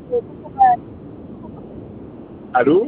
Allô?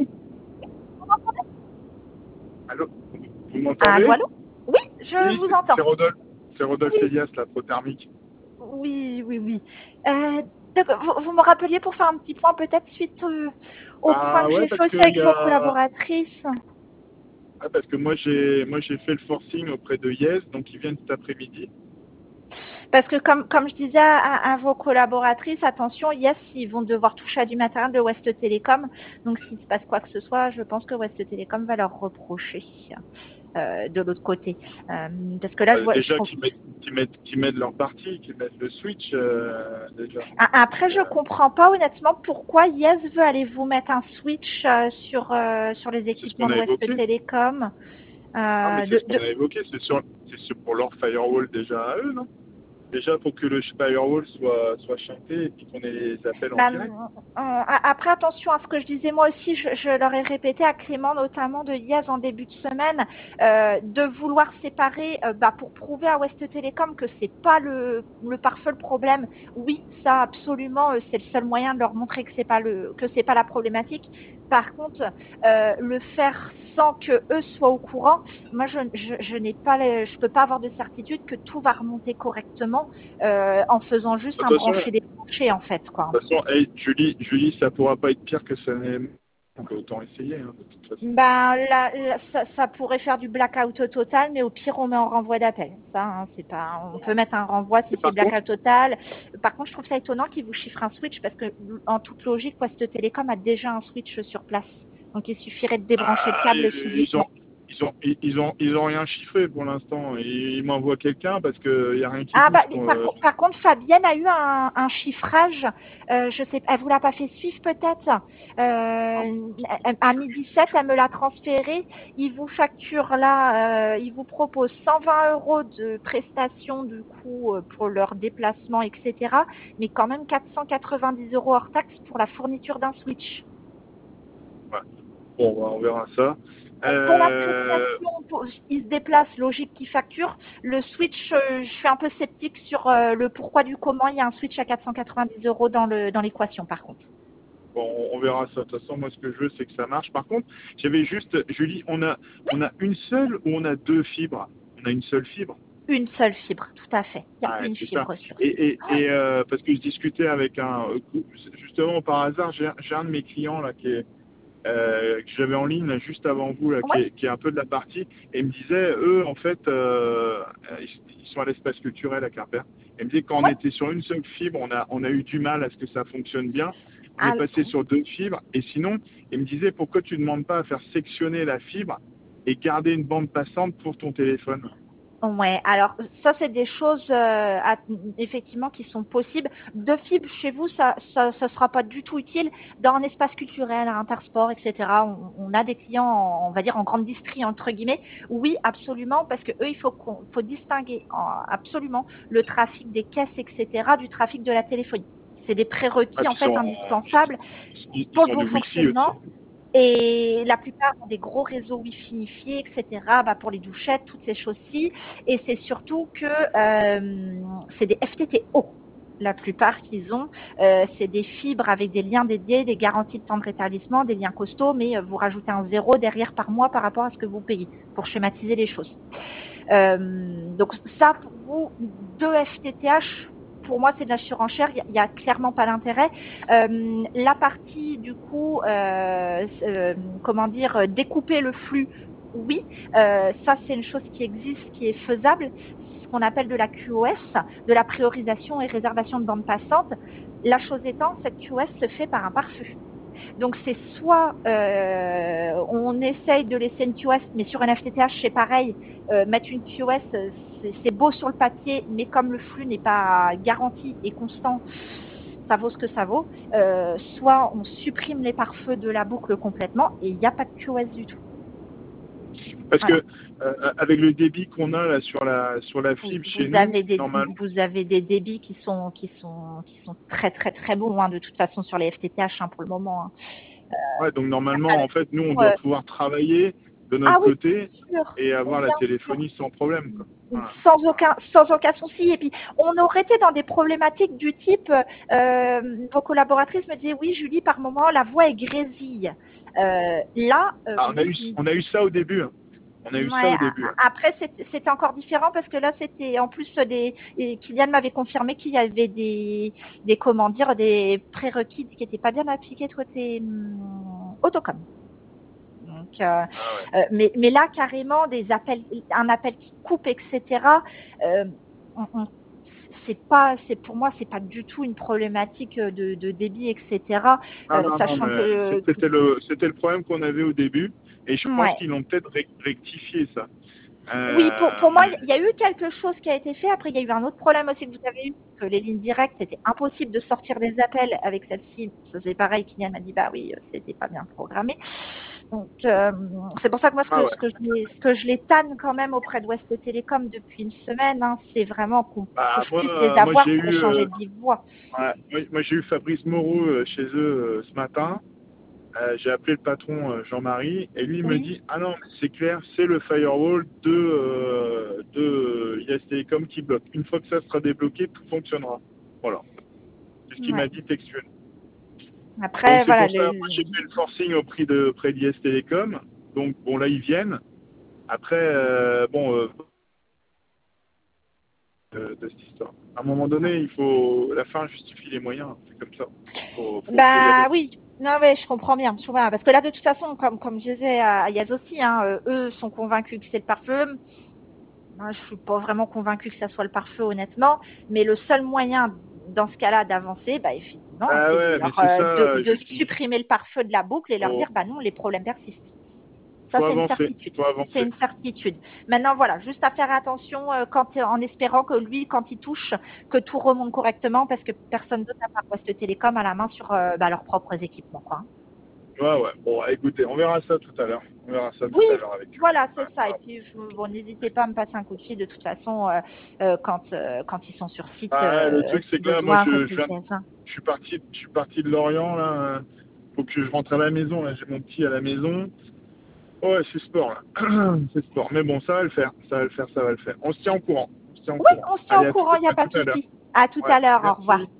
Allô? Vous Allô, m'entendez? allô? Oui, je Oui, vous c'est entends. Rodolphe. C'est Rodolphe Oui, Elias, la pro thermique. oui, oui, oui. Donc, vous me rappeliez pour faire un petit point peut-être suite au point Bah que ouais, j'ai fait parce aussi que avec vos collaboratrices. moi j'ai fait le forcing auprès de Yes, donc ils viennent cet après-midi. Parce que comme je disais à vos collaboratrices, attention, yes, ils vont devoir toucher à du matériel de West Télécom. Donc s'il se passe quoi que ce soit, je pense que West Télécom va leur reprocher de l'autre côté. Parce que là, je Déjà trouve. qu'ils mettent leur partie, qu'ils mettent le switch déjà. Après, je comprends pas honnêtement pourquoi Yes veut aller vous mettre un switch sur les C'est ce équipements qu'on de a West évoqué. Télécom. Ah mais c'est De, ce qu'on de, a évoqué, pour leur firewall déjà à eux, non? Déjà pour que le firewall soit chanté et puis qu'on ait les appels en Bah, direct. après, attention à ce que je disais moi aussi, je leur ai répété à Clément, notamment de Yes en début de semaine, de vouloir séparer pour prouver à West Télécom que c'est pas le pare-feu le problème. Oui, ça absolument, c'est le seul moyen de leur montrer que c'est pas la problématique. Par contre, le faire sans que eux soient au courant, moi je n'ai pas, je peux pas avoir de certitude que tout va remonter correctement en faisant juste De un toute façon, brancher débranché en fait quoi. De toute façon, hey, Julie, ça pourra pas être pire que ça n'est. Donc autant essayer, hein, de toute façon. Ben, ça pourrait faire du blackout total, mais au pire, on met en renvoi d'appel. Ça, hein, c'est pas, on peut mettre un renvoi si Et c'est par contre, blackout total. Par contre, je trouve ça étonnant qu'ils vous chiffrent un switch parce que, en toute logique, West Télécom a déjà un switch sur place. Donc, il suffirait de débrancher le câble ils ont, physiquement. ils ont rien chiffré pour l'instant. Ils m'envoient quelqu'un parce qu'il y a rien qui Ah bah, bouge. par contre, Fabienne a eu un chiffrage. Je sais, elle vous l'a pas fait suivre peut-être. À midi 7, elle me l'a transféré. Il vous facture là, il vous propose 120 € de prestations du coup pour leur déplacement, etc. Mais quand même 490 € hors taxe pour la fourniture d'un switch. Ouais. Bon, on verra ça. Pour la Euh, prestation, il se déplace, logique qui facture. Le switch, je suis un peu sceptique sur le pourquoi du comment. Il y a un switch à 490 € dans l'équation, par contre. bon, on verra ça. De toute façon, moi, ce que je veux, c'est que ça marche. Par contre, j'avais juste, Julie, on a une seule ou on a deux fibres? On a une seule fibre. Une seule fibre, tout à fait. Il y a Ah, une c'est ça. fibre sur site. Parce que je discutais avec justement par hasard, j'ai un de mes clients là que j'avais en ligne là, juste avant vous là, Oui, qui est un peu de la partie, et il me disait, eux, en fait, ils sont à l'espace culturel à Quimper. Et il me disait quand on oui. était sur une seule fibre, on a eu du mal à ce que ça fonctionne bien. On est Alors, passé sur deux fibres, et sinon, il me disait pourquoi tu ne demandes pas à faire sectionner la fibre et garder une bande passante pour ton téléphone. ouais, alors ça c'est des choses effectivement qui sont possibles. De fibres chez vous, ça sera pas du tout utile. Dans un espace culturel, à Intersport, etc. On a des clients, on va dire en grande distrie entre guillemets. Oui, absolument, parce que eux, il faut distinguer absolument le trafic des caisses, etc. du trafic de la téléphonie. C'est des Ah, prérequis en puis fait indispensables pour le ils ont bon du Wi-Fi fonctionnement. aussi. Et la plupart ont des gros réseaux Wi-Fi, etc. Pour les douchettes, toutes ces choses-ci. Et c'est surtout que c'est des FTTO. La plupart qu'ils ont, c'est des fibres avec des liens dédiés, des garanties de temps de rétablissement, des liens costauds, mais vous rajoutez un zéro derrière par mois par rapport à ce que vous payez pour schématiser les choses. Donc ça, pour vous, deux FTTH, pour moi, c'est de la surenchère. Il y a clairement pas d'intérêt. La partie du coup, comment dire, découper le flux. Oui, ça c'est une chose qui existe, qui est faisable, ce qu'on appelle de la QoS, de la priorisation et réservation de bande passante. La chose étant, cette QoS se fait par un pare-feu. Donc c'est soit on essaye de laisser une QoS, mais sur un FTTH c'est pareil, mettre une QoS c'est beau sur le papier, mais comme le flux n'est pas garanti et constant, ça vaut ce que ça vaut. Soit on supprime les pare-feux de la boucle complètement et il n'y a pas de QoS du tout. Parce Voilà. que avec le débit qu'on a là sur la fibre chez nous, normalement, Vous avez des débits qui sont très très très bons hein, de toute façon sur les FTTH hein, pour le moment. Hein. ouais, donc Il n'y a pas normalement, de en fait, nous, on raison. doit pouvoir travailler. de Ah notre oui, côté bien sûr, et avoir la bien sûr. téléphonie sans problème, quoi. Voilà. Sans aucun souci. Et puis, on aurait été dans des problématiques du type, vos collaboratrices me disaient, oui, Julie, par moment, la voix est grésille. Là, Ah, vous, on a eu ça au début. Hein. On a eu ça ouais, au début. Hein. après, c'était encore différent parce que là, c'était en plus et Kylian m'avait confirmé qu'il y avait comment dire, des prérequis qui n'étaient pas bien appliqués côté Autocom. Donc, Ah ouais. mais là, carrément, un appel qui coupe, etc. Pour moi, c'est pas du tout une problématique de débit, etc. Non, Sachant mais que, c'était le problème qu'on avait au début et je pense ouais. qu'ils l'ont peut-être rectifié ça. Oui, pour moi, il y a eu quelque chose qui a été fait. Après, il y a eu un autre problème aussi que vous avez eu, que les lignes directes, c'était impossible de sortir des appels avec celle-ci. Ça, c'est pareil. Kylian m'a dit, bah oui, c'était pas bien programmé. Donc, c'est pour ça que moi, Ah ouais. ce que je les tanne quand même auprès d'Ouest Télécom depuis une semaine, hein, c'est vraiment que Bah, je puisse les moi avoir j'ai pour eu, échanger de vive voix. ouais, moi, j'ai eu Fabrice Moreau chez eux ce matin. J'ai appelé le patron Jean-Marie et lui il me Oui. dit ah non mais c'est clair c'est le firewall de IS Telecom qui bloque. Une fois que ça sera débloqué tout fonctionnera. Voilà. C'est ce qu'il m'a Ouais. dit textuellement. Donc Après, c'est voilà, pour ça moi j'ai fait le forcing auprès d'IS Telecom. Donc bon là ils viennent. Après de cette histoire. À un moment donné il faut la fin justifie les moyens. C'est comme ça. Faut y aller. bah oui. Non, mais je comprends bien. Voilà, parce que là, de toute façon, comme je disais à Yaz aussi, hein, eux sont convaincus que c'est le pare-feu. Moi, je suis pas vraiment convaincue que ça soit le pare-feu, honnêtement. Mais le seul moyen, dans ce cas-là, d'avancer, bah, effectivement, Ah c'est ouais mais c'est ça de je dis supprimer le pare-feu de la boucle et leur faut, dire, bah non, les problèmes persistent. Ça, faut c'est une avancer. certitude. Faut C'est avancer. une certitude. Maintenant, voilà, juste à faire attention en espérant que lui, quand il touche, que tout remonte correctement, parce que personne d'autre à part Ouest Télécom a la main sur leurs propres équipements, quoi. Ouais. Bon, écoutez, on verra ça tout à l'heure. On verra ça tout Oui, à l'heure avec eux. voilà, c'est Ouais, ça. Et voilà. puis, bon, n'hésitez pas à me passer un coup de fil de toute façon quand ils sont sur site, Le truc, c'est si que là, moi, besoin, côté IES. je suis parti de Lorient, là. Faut que je rentre à la maison, là. J'ai mon petit à la maison. Ouais, c'est sport, là. C'est sport. Mais bon, ça va le faire. Ça va le faire, ça va le faire. On se tient au courant. On se tient au Oui, courant. on se tient au Allez, courant, il n'y a à pas tout de à l'heure. souci. À tout Ouais, à l'heure, au revoir. merci.